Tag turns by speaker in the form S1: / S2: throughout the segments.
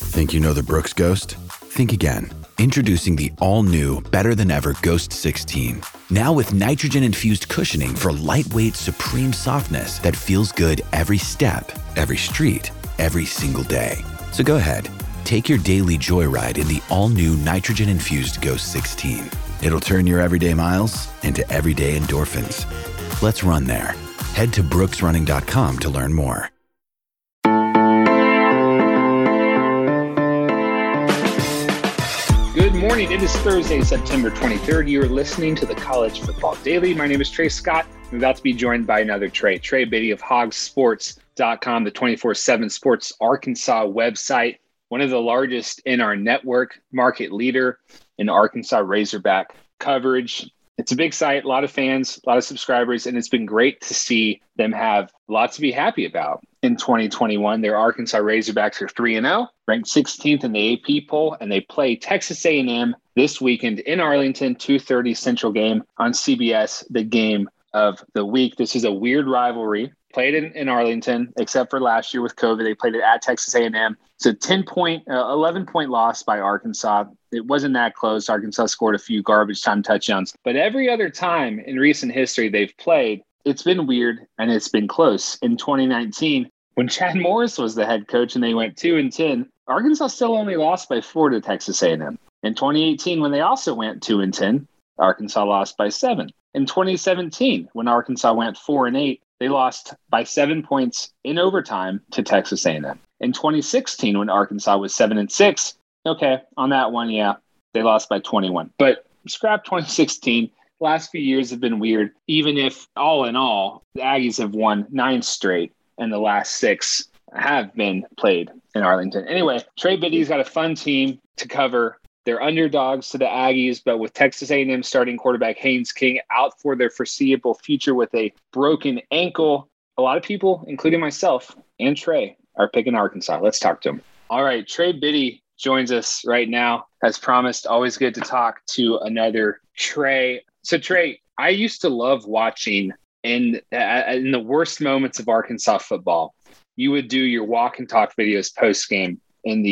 S1: Think you know the Brooks Ghost? Think again. Introducing the all-new, better-than-ever Ghost 16. Now with nitrogen-infused cushioning for lightweight, supreme softness that feels good every step, every street, every single day. So go ahead, take your daily joyride in the all-new nitrogen-infused Ghost 16. It'll turn your everyday miles into everyday endorphins. Let's run there. Head to brooksrunning.com to learn more.
S2: Good morning. It is Thursday, September 23rd. You are listening to the College Football Daily. My name is Trey Scott. I'm about to be joined by another Trey Biddy of hogsports.com, the 24/7 Sports Arkansas website, one of the largest in our network, market leader in Arkansas Razorback coverage. It's a big site, a lot of fans, a lot of subscribers, and it's been great to see them have lots to be happy about. In 2021, their Arkansas Razorbacks are 3-0, ranked 16th in the AP poll, and they play Texas A&M this weekend in Arlington, 2:30 Central game on CBS, the game of the week. This is a weird rivalry. Played in Arlington, except for last year with COVID. They played it at Texas A&M. It's a 11-point loss by Arkansas. It wasn't that close. Arkansas scored a few garbage time touchdowns. But every other time in recent history they've played, it's been weird and it's been close. In 2019, when Chad Morris was the head coach and they went 2-10, Arkansas still only lost by 4 to Texas A&M. In 2018, when they also went 2-10, Arkansas lost by 7. In 2017, when Arkansas went 4-8, they lost by 7 points in overtime to Texas A&M. In 2016, when Arkansas was 7-6, okay, on that one, yeah, they lost by 21. But scrap 2016. Last few years have been weird, even if all in all, the Aggies have won 9 straight and the last 6 have been played in Arlington. Anyway, Trey Biddy's got a fun team to cover. They're underdogs to the Aggies, but with Texas A&M starting quarterback Haynes King out for their foreseeable future with a broken ankle, a lot of people, including myself and Trey, are picking Arkansas. Let's talk to him. All right, Trey Biddy joins us right now. As promised, always good to talk to another Trey. So, Trey, I used to love watching in the worst moments of Arkansas football. You would do your walk and talk videos post game in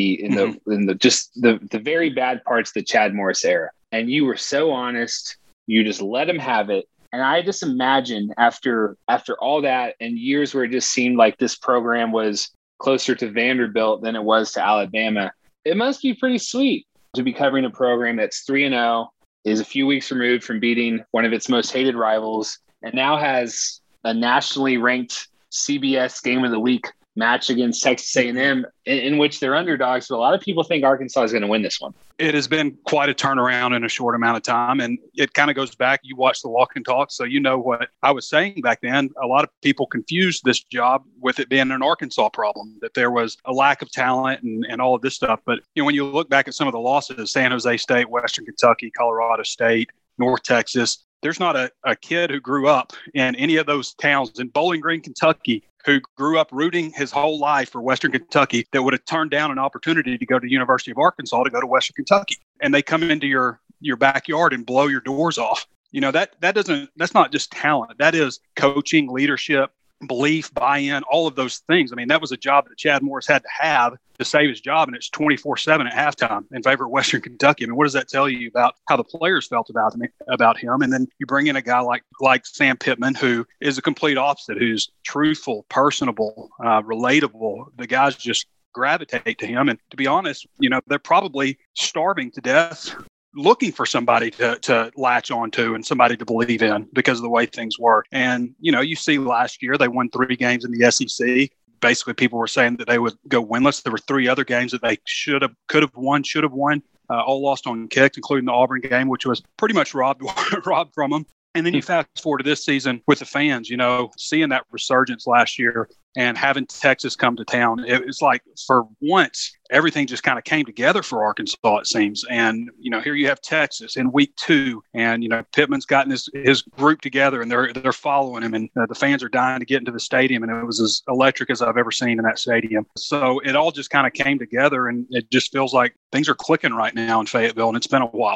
S2: the very bad parts of the Chad Morris era, and you were so honest. You just let him have it. And I just imagine after all that and years where it just seemed like this program was closer to Vanderbilt than it was to Alabama, it must be pretty sweet to be covering a program that's 3-0, is a few weeks removed from beating one of its most hated rivals, and now has a nationally ranked CBS Game of the Week match against Texas A&M in which they're underdogs, but a lot of people think Arkansas is going to win this one.
S3: It has been quite a turnaround in a short amount of time, and it kind of goes back. You watch the walk and talk, so you know what I was saying back then. A lot of people confused this job with it being an Arkansas problem, that there was a lack of talent and all of this stuff. But when you look back at some of the losses, San Jose State, Western Kentucky, Colorado State, North Texas, there's not a kid who grew up in any of those towns in Bowling Green, Kentucky, who grew up rooting his whole life for Western Kentucky that would have turned down an opportunity to go to the University of Arkansas to go to Western Kentucky. And they come into your backyard and blow your doors off. That's not just talent. That is coaching, leadership, belief, buy-in, all of those things. I mean, that was a job that Chad Morris had to have to save his job, and it's 24/7 at halftime in favor of Western Kentucky. I mean, what does that tell you about how the players felt about him? And then you bring in a guy like Sam Pittman, who is a complete opposite, who's truthful, personable, relatable. The guys just gravitate to him. And to be honest, they're probably starving to death looking for somebody to latch onto and somebody to believe in because of the way things were. And, you see last year they won 3 games in the SEC. Basically, people were saying that they would go winless. There were 3 other games that they could have won, all lost on kicks, including the Auburn game, which was pretty much robbed from them. And then you fast forward to this season with the fans, seeing that resurgence last year and having Texas come to town. It's like for once, everything just kind of came together for Arkansas, it seems. And, here you have Texas in week 2 and, Pittman's gotten his group together and they're following him, and the fans are dying to get into the stadium. And it was as electric as I've ever seen in that stadium. So it all just kind of came together, and it just feels like things are clicking right now in Fayetteville, and it's been a while.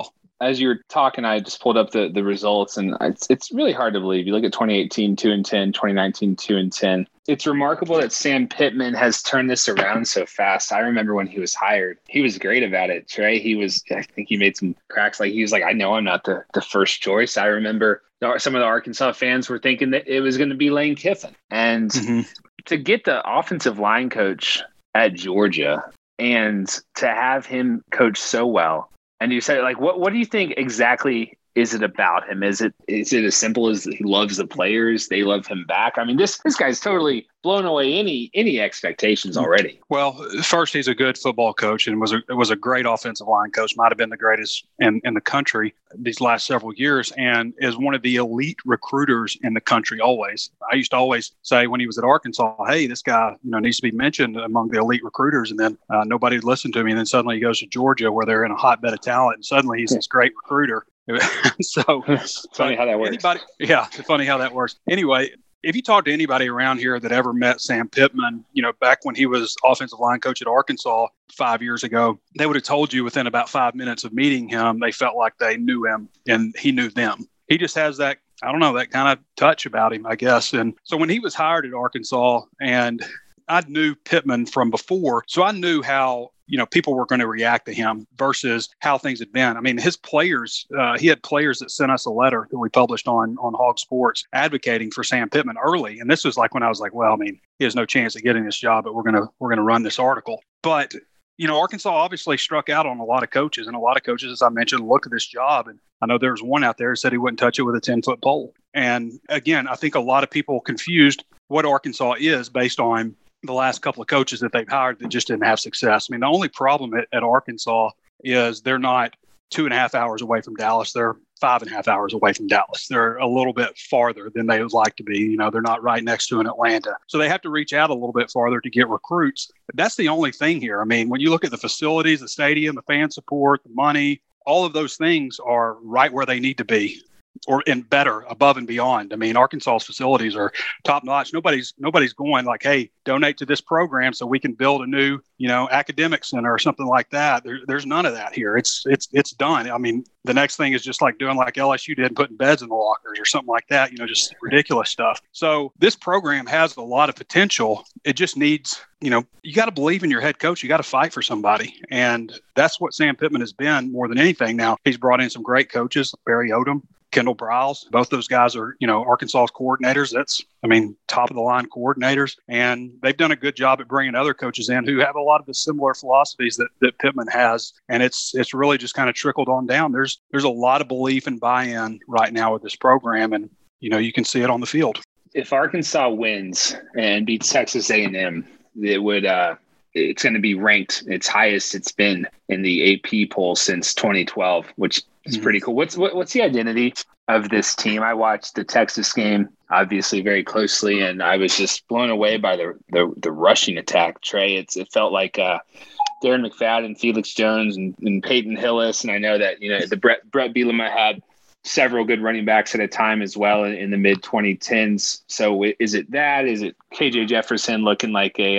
S2: as you're talking, I just pulled up the results, and it's really hard to believe. You look at 2018, 2-10, 2019, 2-10. It's remarkable that Sam Pittman has turned this around so fast. I remember when he was hired, he was great about it, Trey. I think he made some cracks. Like, he was like, I know I'm not the first choice. I remember some of the Arkansas fans were thinking that it was going to be Lane Kiffin. And to get the offensive line coach at Georgia and to have him coach so well, and you say, like, what do you think exactly is it about him? Is it as simple as he loves the players, they love him back? I mean, this guy's totally blown away any expectations already.
S3: Well, first, he's a good football coach and was a great offensive line coach. Might have been the greatest in the country these last several years, and is one of the elite recruiters in the country always. I used to always say when he was at Arkansas, hey, this guy needs to be mentioned among the elite recruiters, and then nobody would listen to him. And then suddenly he goes to Georgia where they're in a hotbed of talent, and suddenly he's this great recruiter. So
S2: it's funny how that works.
S3: It's funny how that works. Anyway, if you talk to anybody around here that ever met Sam Pittman, back when he was offensive line coach at Arkansas 5 years ago, they would have told you within about 5 minutes of meeting him, they felt like they knew him and he knew them. He just has that, I don't know, that kind of touch about him, I guess. And so when he was hired at Arkansas, and I knew Pittman from before, so I knew how people were going to react to him versus how things had been. I mean, his players, he had players that sent us a letter that we published on Hog Sports advocating for Sam Pittman early. And this was like when I was like, well, I mean, he has no chance of getting this job, but we're going to run this article. But, Arkansas obviously struck out on a lot of coaches, and a lot of coaches, as I mentioned, look at this job. And I know there was one out there who said he wouldn't touch it with a 10-foot pole. And again, I think a lot of people confused what Arkansas is based on the last couple of coaches that they've hired that just didn't have success. I mean, the only problem at Arkansas is they're not 2.5 hours away from Dallas. They're 5.5 hours away from Dallas. They're a little bit farther than they would like to be. They're not right next to an Atlanta. So they have to reach out a little bit farther to get recruits. But that's the only thing here. I mean, when you look at the facilities, the stadium, the fan support, the money, all of those things are right where they need to be, or in better, above and beyond. I mean, Arkansas's facilities are top notch. Nobody's going like, hey, donate to this program so we can build a new, academic center or something like that. There's none of that here. It's done. I mean, the next thing is just like doing like LSU did, putting beds in the lockers or something like that, just ridiculous stuff. So this program has a lot of potential. It just needs, you got to believe in your head coach. You got to fight for somebody. And that's what Sam Pittman has been more than anything. Now, he's brought in some great coaches, Barry Odom, Kendall Briles. Both those guys are, Arkansas's coordinators. Top of the line coordinators. And they've done a good job at bringing other coaches in who have a lot of the similar philosophies that Pittman has. And it's really just kind of trickled on down. There's a lot of belief and buy-in right now with this program. And, you can see it on the field.
S2: If Arkansas wins and beats Texas A&M, it would, it's going to be ranked its highest it's been in the AP poll since 2012, which is pretty cool. What's the identity of this team? I watched the Texas game, obviously, very closely, and I was just blown away by the rushing attack, Trey. It felt like Darren McFadden, Felix Jones, and Peyton Hillis, and I know that the Brett Bielema had several good running backs at a time as well in the mid 2010s. So is it that? Is it KJ Jefferson looking like the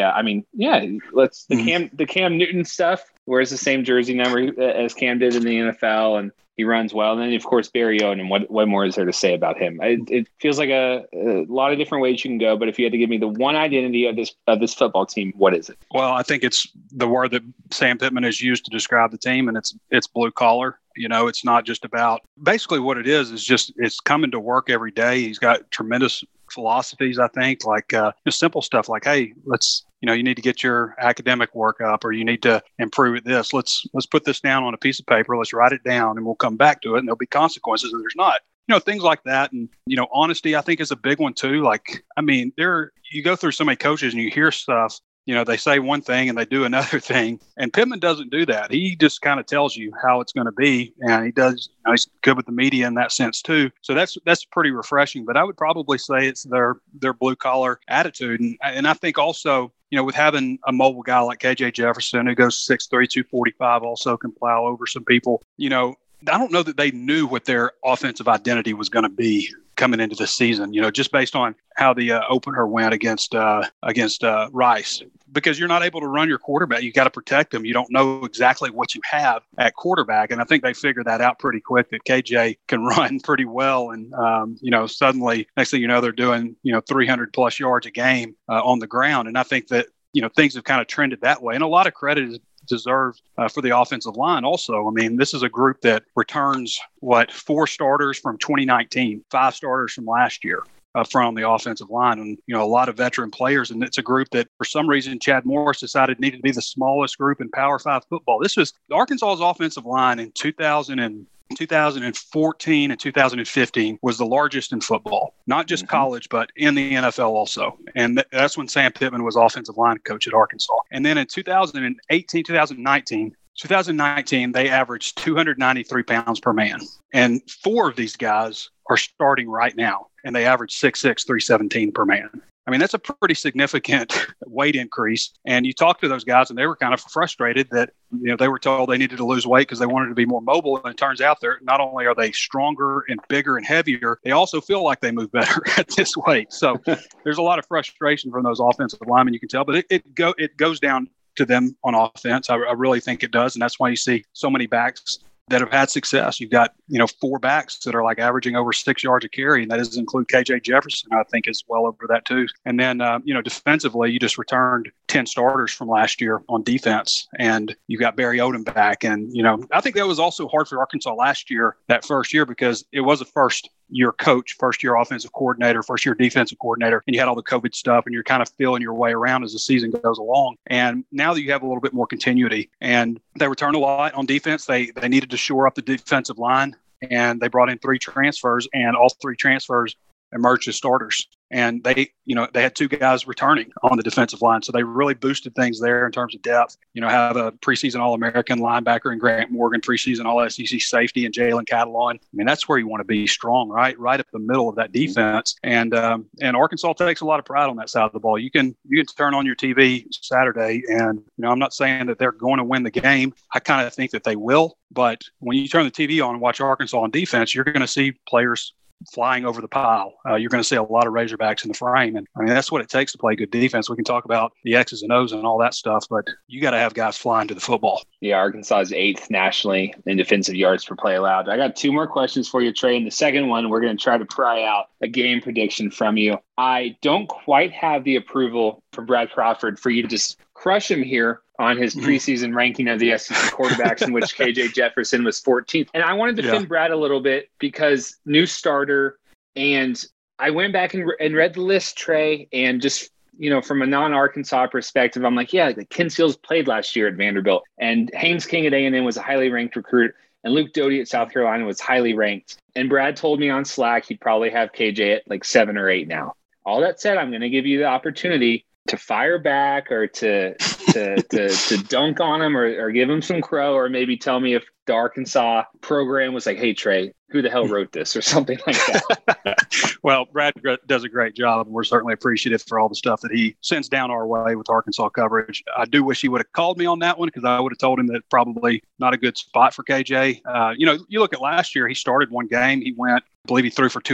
S2: Cam Newton stuff? Wears the same jersey number as Cam did in the NFL, and he runs well. And then, of course, Barry Odom. What more is there to say about him? It feels like a lot of different ways you can go. But if you had to give me the one identity of this football team, what is it?
S3: Well, I think it's the word that Sam Pittman has used to describe the team, and it's blue collar. It's not just about basically what it is just it's coming to work every day. He's got tremendous philosophies, I think, like just simple stuff like, hey, let's, you need to get your academic work up, or you need to improve at this. Let's put this down on a piece of paper. Let's write it down, and we'll come back to it, and there'll be consequences, and there's not. Things like that. And, honesty, I think, is a big one too. Like, I mean, you go through so many coaches and you hear stuff, they say one thing and they do another thing. And Pittman doesn't do that. He just kind of tells you how it's going to be. And he does, he's good with the media in that sense too. So that's pretty refreshing. But I would probably say it's their blue collar attitude. And I think also, with having a mobile guy like KJ Jefferson, who goes 6'3", 245, also can plow over some people, I don't know that they knew what their offensive identity was going to be coming into the season, just based on how the opener went against Rice. Because you're not able to run your quarterback. You got to protect him. You don't know exactly what you have at quarterback. And I think they figured that out pretty quick, that KJ can run pretty well. And, suddenly, next thing you know, they're doing, 300 plus yards a game on the ground. And I think that, things have kind of trended that way. And a lot of credit is deserved for the offensive line also. I mean, this is a group that returns, 4 starters from 2019, 5 starters from last year. From the offensive line, and a lot of veteran players, and it's a group that for some reason Chad Morris decided needed to be the smallest group in Power 5 football. This was Arkansas's offensive line in 2014 and 2015 was the largest in football, not just college, but in the NFL also. And that's when Sam Pittman was offensive line coach at Arkansas. And then in 2019, they averaged 293 pounds per man. And 4 of these guys are starting right now, and they average 6'6", 317 per man. I mean, that's a pretty significant weight increase. And you talk to those guys, and they were kind of frustrated that, they were told they needed to lose weight because they wanted to be more mobile. And it turns out not only are they stronger and bigger and heavier, they also feel like they move better at this weight. So there's a lot of frustration from those offensive linemen, you can tell, but it goes down to them on offense. I really think it does. And that's why you see so many backs that have had success. You've got, 4 backs that are like averaging over 6 yards a carry, and that doesn't include KJ Jefferson, I think, is well over that too. And then, defensively, you just returned 10 starters from last year on defense, and you got Barry Odom back. And, I think that was also hard for Arkansas last year, that first year, because it was a first-year coach, first-year offensive coordinator, first-year defensive coordinator, and you had all the COVID stuff, and you're kind of feeling your way around as the season goes along. And now that you have a little bit more continuity, and they returned a lot on defense, they needed to shore up the defensive line, and they brought in 3 transfers, and all 3 transfers emerged as starters. And they had 2 guys returning on the defensive line. So they really boosted things there in terms of depth. Have a preseason All-American linebacker in Grant Morgan, preseason All-SEC safety and Jalen Catalon. I mean, that's where you want to be strong, right up the middle of that defense. And Arkansas takes a lot of pride on that side of the ball. You can turn on your TV Saturday, and I'm not saying that they're going to win the game. I kind of think that they will. But when you turn the TV on and watch Arkansas on defense, you're going to see players flying over the pile. You're going to see a lot of Razorbacks in the frame. And I mean, that's what it takes to play good defense. We can talk about the X's and O's and all that stuff, but you got to have guys flying to the football.
S2: Yeah, Arkansas is 8th nationally in defensive yards per play allowed. I got 2 more questions for you, Trey. In the second one, we're going to try to pry out a game prediction from you. I don't quite have the approval from Brad Crawford for you to just crush him here on his preseason ranking of the SEC quarterbacks, in which KJ Jefferson was 14th. And I want to defend Brad a little bit because new starter, and I went back and read the list, Trey, and just, from a non-Arkansas perspective, I'm like, the Ken Seals played last year at Vanderbilt, and Haynes King at A&M was a highly ranked recruit, and Luke Doty at South Carolina was highly ranked. And Brad told me on Slack he'd probably have KJ at like 7 or 8 now. All that said, I'm going to give you the opportunity to fire back or to dunk on him or give him some crow, or maybe tell me if the Arkansas program was like, hey, Trey, who the hell wrote this, or something like that.
S3: Well, Brad does a great job, and we're certainly appreciative for all the stuff that he sends down our way with Arkansas coverage. I do wish he would have called me on that one, because I would have told him that probably not a good spot for KJ. You look at last year, he started one game. He went, I believe he threw for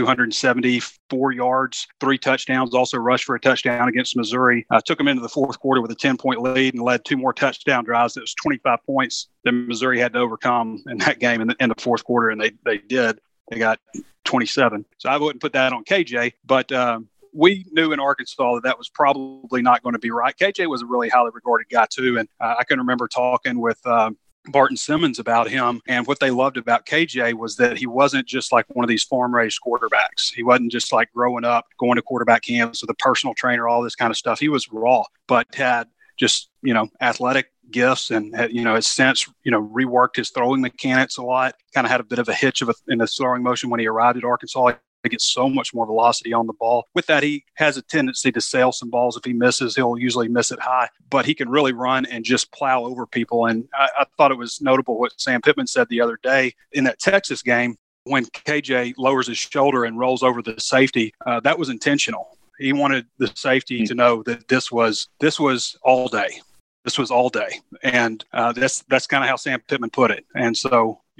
S3: 274 yards, 3 touchdowns, also rushed for a touchdown against Missouri. Took him into the fourth quarter with a 10-point lead and led 2 more touchdown drives. It was 25 points that Missouri had to overcome in that game in the fourth quarter, and they did. They got 27. So I wouldn't put that on KJ, but we knew in Arkansas that was probably not going to be right. KJ was a really highly regarded guy too, and I can remember talking with Barton Simmons about him, and what they loved about KJ was that he wasn't just like one of these farm-raised quarterbacks. He wasn't just like growing up, going to quarterback camps with a personal trainer, all this kind of stuff. He was raw, but had just, athletic gifts, and has since, reworked his throwing mechanics a lot. Kind of had a bit of a hitch in the throwing motion when he arrived at Arkansas. He gets so much more velocity on the ball. With that, he has a tendency to sail some balls. If he misses, he'll usually miss it high, but he can really run and just plow over people. And I thought it was notable what Sam Pittman said the other day in that Texas game, when KJ lowers his shoulder and rolls over the safety. That was intentional. He wanted the safety to know that this was all day. This was all day. And that's kind of how Sam Pittman put it. And so,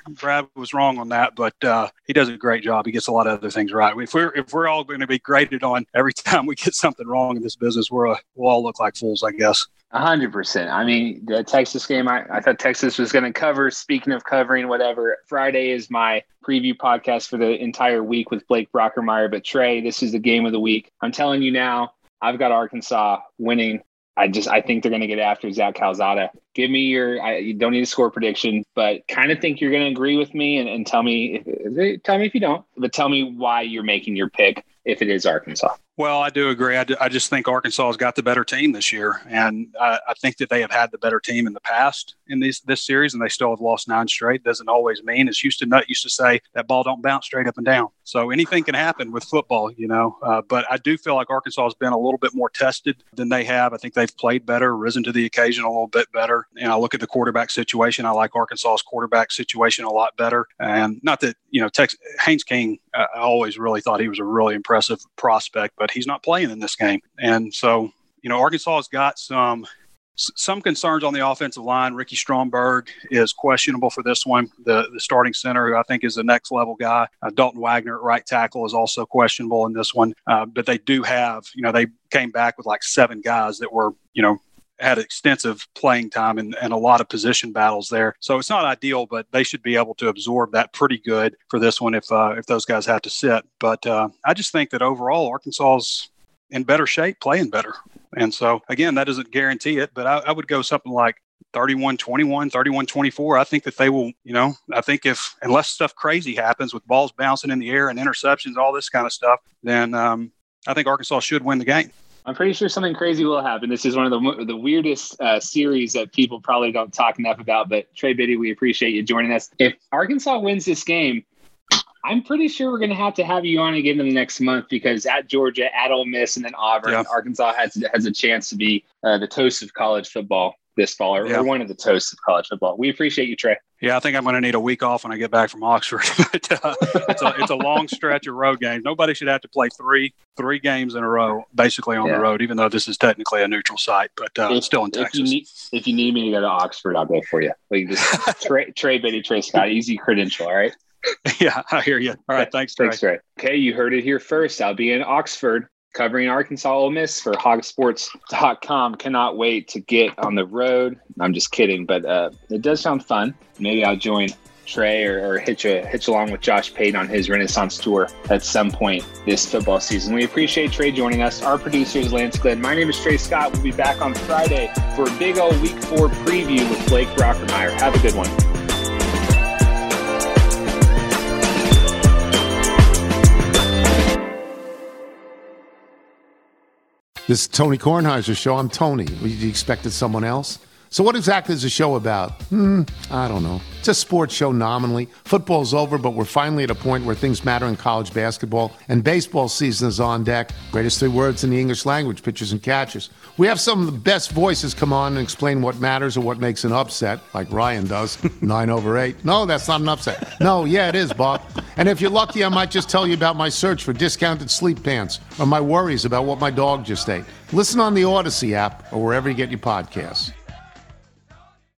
S3: Brad was wrong on that, but he does a great job. He gets a lot of other things right. If we're all going to be graded on every time we get something wrong in this business, we'll all look like fools, I guess.
S2: 100%. I mean, the Texas game, I thought Texas was going to cover. Speaking of covering, whatever, Friday is my preview podcast for the entire week with Blake Brockermeyer. But Trey, this is the game of the week. I'm telling you now, I've got Arkansas winning. I think they're going to get after Zach Calzada. Give me you don't need a score prediction, but kind of think you're going to agree with me and tell me if you don't, but tell me why you're making your pick if it is Arkansas.
S3: Well, I do agree. I just think Arkansas has got the better team this year, and I think that they have had the better team in the past in this series, and they still have lost 9 straight. Doesn't always mean, as Houston Nutt used to say, that ball don't bounce straight up and down. So anything can happen with football, But I do feel like Arkansas has been a little bit more tested than they have. I think they've played better, risen to the occasion a little bit better. And I look at the quarterback situation. I like Arkansas's quarterback situation a lot better. And not that, Haynes King, I always really thought he was a really impressive prospect, but he's not playing in this game. And so, Arkansas has got some concerns on the offensive line. Ricky Stromberg is questionable for this one. The starting center, who I think is the next level guy, Dalton Wagner at right tackle, is also questionable in this one. But they do have, they came back with like 7 guys that were, had extensive playing time and a lot of position battles there. So it's not ideal, but they should be able to absorb that pretty good for this one if those guys have to sit. But I just think that overall Arkansas's in better shape, playing better. And so, again, that doesn't guarantee it, but I would go something like 31-21, 31-24. I think that they will, I think unless stuff crazy happens with balls bouncing in the air and interceptions, all this kind of stuff, then I think Arkansas should win the game.
S2: I'm pretty sure something crazy will happen. This is one of the weirdest series that people probably don't talk enough about. But Trey Biddy, we appreciate you joining us. If Arkansas wins this game, I'm pretty sure we're going to have you on again in the next month, because at Georgia, at Ole Miss, and then Auburn, Arkansas has a chance to be the toast of college football this fall, or one of the toasts of college football. We appreciate you, Trey.
S3: Yeah, I think I'm going to need a week off when I get back from Oxford. It's a long stretch of road games. Nobody should have to play three games in a row, basically on the road, even though this is technically a neutral site, but it's still in Texas.
S2: If you need me to go to Oxford, I'll go for you. Like just Trey Biddy, Trey Scott, easy credential, all right?
S3: Yeah, I hear you. All right, thanks, Trey.
S2: Thanks, Trey. Okay, you heard it here first. I'll be in Oxford covering Arkansas Ole Miss for hogsports.com. Cannot wait to get on the road. I'm just kidding, but it does sound fun. Maybe I'll join Trey or hitch along with Josh Payton on his Renaissance tour at some point this football season. We appreciate Trey joining us. Our producer is Lance Glenn. My name is Trey Scott. We'll be back on Friday for a big old Week 4 preview with Blake Brockermeyer. Have a good one.
S4: This is Tony Kornheiser's show. I'm Tony. You expected someone else? So what exactly is the show about? I don't know. It's a sports show nominally. Football's over, but we're finally at a point where things matter in college basketball, and baseball season is on deck. Greatest 3 words in the English language, pitchers and catchers. We have some of the best voices come on and explain what matters or what makes an upset, like Ryan does. 9/8. No, that's not an upset. No, yeah, it is, Bob. And if you're lucky, I might just tell you about my search for discounted sleep pants or my worries about what my dog just ate. Listen on the Odyssey app or wherever you get your podcasts.